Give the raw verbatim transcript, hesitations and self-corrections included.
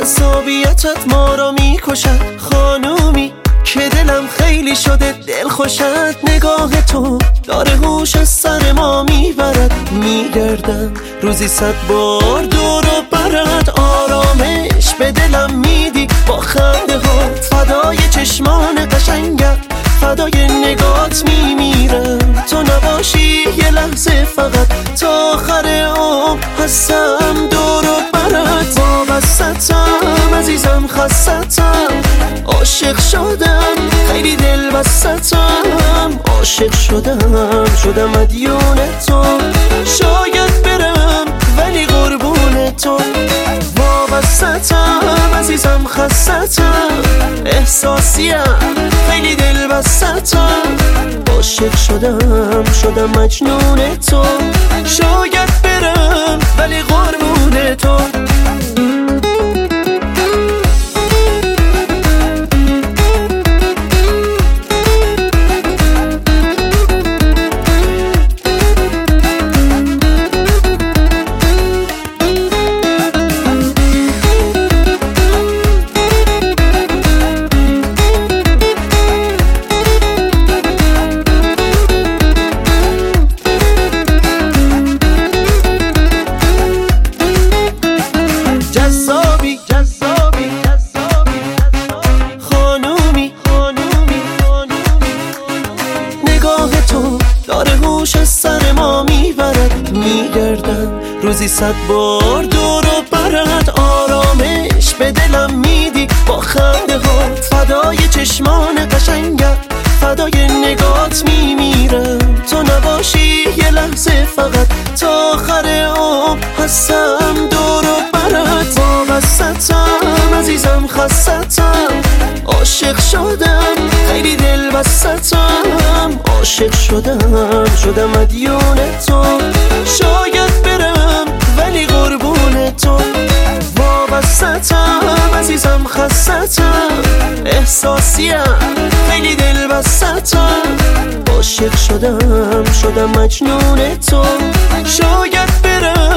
جذابیتت ما را میکشد خانومی که دلم خیلی شده دل خوشت. نگاه تو داره هوش از سر ما میبرد. میگردم روزی صد بار دور و برد. آرامش به دلم میدی با خنده ها. فدای چشمان قشنگت، فدای نگات میمیرم. تو نباشی یه لحظه فقط تا آخر عمر هستم دور و برد. وابستم عزیزم خستم، عاشق شدم خیلی دل بستم. عاشق شدم شدم مدیون تو. شاید برم ولی قربون تو. وابستم عزیزم خستم، احساسیم خیلی دل بستم. عاشق شدم شدم مجنون تو. شاید برم ولی قربون تو. داره هوش از سر ما میبرد. میگردم روزی صد بار دور و برد. آرامش به دلم میدی با خنده ها. فدای چشمان قشنگت، فدای نگات میمیرم. تو نباشی یه لحظه فقط تا آخر عمر هستم دور و برد. وابستم عزیزم خستم، عاشق شدم خیلی دل بستم. عاشق شدم شدم مدیون تو. شاید برم ولی قربون تو. وابستم عزیزم خستم، احساسیم خیلی دل بستم. عاشق شدم شدم مجنون تو. شاید برم